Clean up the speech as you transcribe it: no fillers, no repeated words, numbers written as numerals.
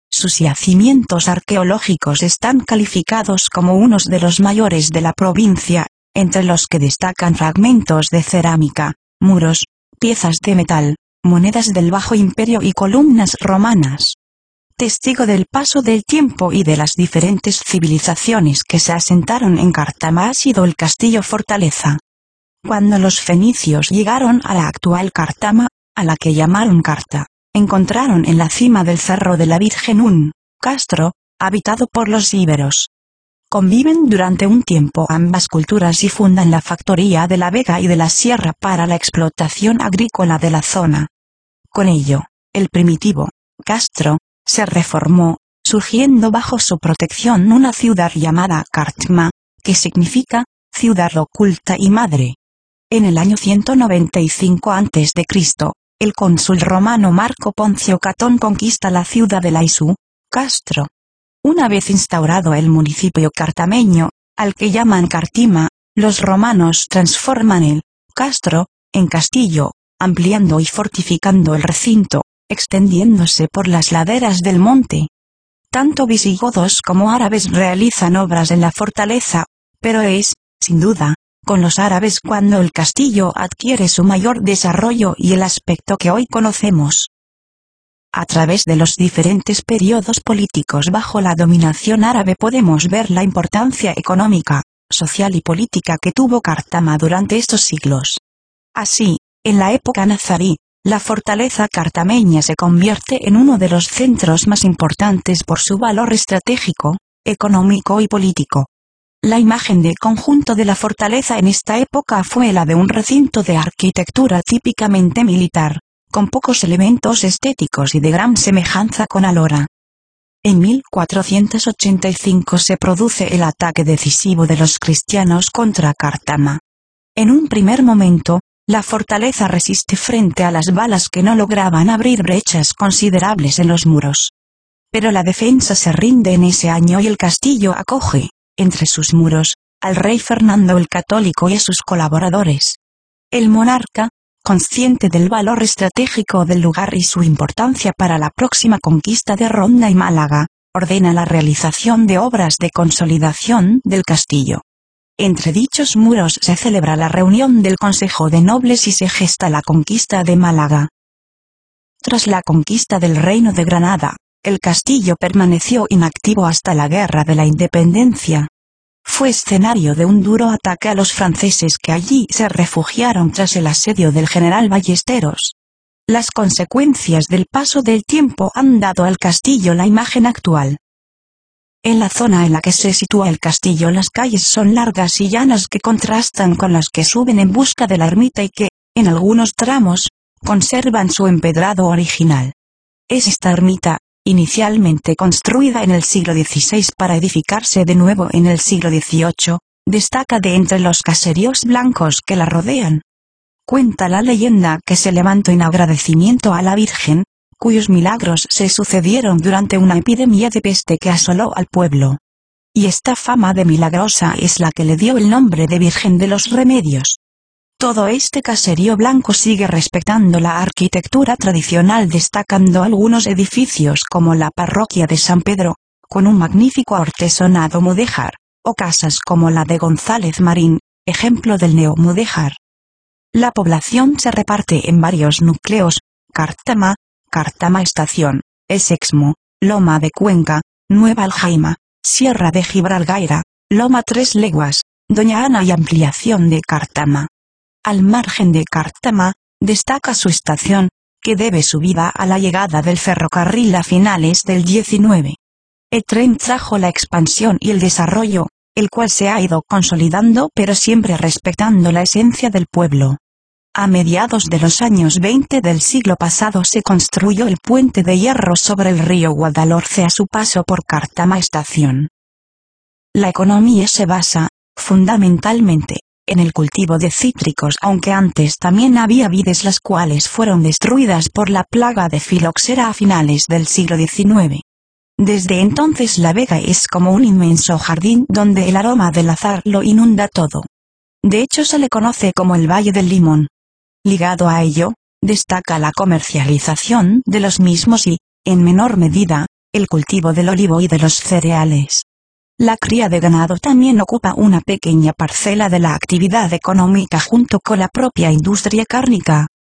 Sus yacimientos arqueológicos están calificados como unos de los mayores de la provincia, entre los que destacan fragmentos de cerámica, muros, piezas de metal, monedas del Bajo Imperio y columnas romanas. Testigo del paso del tiempo y de las diferentes civilizaciones que se asentaron en Cártama ha sido el castillo fortaleza. Cuando los fenicios llegaron a la actual Cártama, a la que llamaron Carta, encontraron en la cima del Cerro de la Virgen un castro, habitado por los íberos. Conviven durante un tiempo ambas culturas y fundan la factoría de la Vega y de la Sierra para la explotación agrícola de la zona. Con ello, el primitivo castro se reformó, surgiendo bajo su protección una ciudad llamada Cártama, que significa ciudad oculta y madre. En el año 195 a.C., el cónsul romano Marco Poncio Catón conquista la ciudad de Laisú, Castro. Una vez instaurado el municipio cartameño, al que llaman Cartima, los romanos transforman el castro en castillo, ampliando y fortificando el recinto, extendiéndose por las laderas del monte. Tanto visigodos como árabes realizan obras en la fortaleza, pero es, sin duda, con los árabes cuando el castillo adquiere su mayor desarrollo y el aspecto que hoy conocemos. A través de los diferentes periodos políticos bajo la dominación árabe podemos ver la importancia económica, social y política que tuvo Cártama durante estos siglos. Así, en la época nazarí, la fortaleza cartameña se convierte en uno de los centros más importantes por su valor estratégico, económico y político. La imagen de conjunto de la fortaleza en esta época fue la de un recinto de arquitectura típicamente militar, con pocos elementos estéticos y de gran semejanza con Alora. En 1485 se produce el ataque decisivo de los cristianos contra Cártama. En un primer momento, la fortaleza resiste frente a las balas que no lograban abrir brechas considerables en los muros. Pero la defensa se rinde en ese año y el castillo acoge, entre sus muros, al rey Fernando el Católico y a sus colaboradores. El monarca, consciente del valor estratégico del lugar y su importancia para la próxima conquista de Ronda y Málaga, ordena la realización de obras de consolidación del castillo. Entre dichos muros se celebra la reunión del Consejo de Nobles y se gesta la conquista de Málaga. Tras la conquista del Reino de Granada, el castillo permaneció inactivo hasta la Guerra de la Independencia. Fue escenario de un duro ataque a los franceses que allí se refugiaron tras el asedio del general Ballesteros. Las consecuencias del paso del tiempo han dado al castillo la imagen actual. En la zona en la que se sitúa el castillo las calles son largas y llanas que contrastan con las que suben en busca de la ermita y que, en algunos tramos, conservan su empedrado original. Es esta ermita, inicialmente construida en el siglo XVI para edificarse de nuevo en el siglo XVIII, destaca de entre los caseríos blancos que la rodean. Cuenta la leyenda que se levantó en agradecimiento a la Virgen, cuyos milagros se sucedieron durante una epidemia de peste que asoló al pueblo. Y esta fama de milagrosa es la que le dio el nombre de Virgen de los Remedios. Todo este caserío blanco sigue respetando la arquitectura tradicional, destacando algunos edificios como la parroquia de San Pedro, con un magnífico artesonado mudéjar, o casas como la de González Marín, ejemplo del neomudéjar. La población se reparte en varios núcleos: Cártama, Cártama Estación, El Sexmo, Loma de Cuenca, Nueva Aljaima, Sierra de Gibralgaira, Loma Tres Leguas, Doña Ana y ampliación de Cártama. Al margen de Cártama, destaca su estación, que debe su vida a la llegada del ferrocarril a finales del XIX. El tren trajo la expansión y el desarrollo, el cual se ha ido consolidando pero siempre respetando la esencia del pueblo. A mediados de los años 20 del siglo pasado se construyó el puente de hierro sobre el río Guadalhorce a su paso por Cártama Estación. La economía se basa, fundamentalmente, en el cultivo de cítricos, aunque antes también había vides, las cuales fueron destruidas por la plaga de filoxera a finales del siglo XIX. Desde entonces la Vega es como un inmenso jardín donde el aroma del azahar lo inunda todo. De hecho se le conoce como el Valle del Limón. Ligado a ello, destaca la comercialización de los mismos y, en menor medida, el cultivo del olivo y de los cereales. La cría de ganado también ocupa una pequeña parcela de la actividad económica junto con la propia industria cárnica.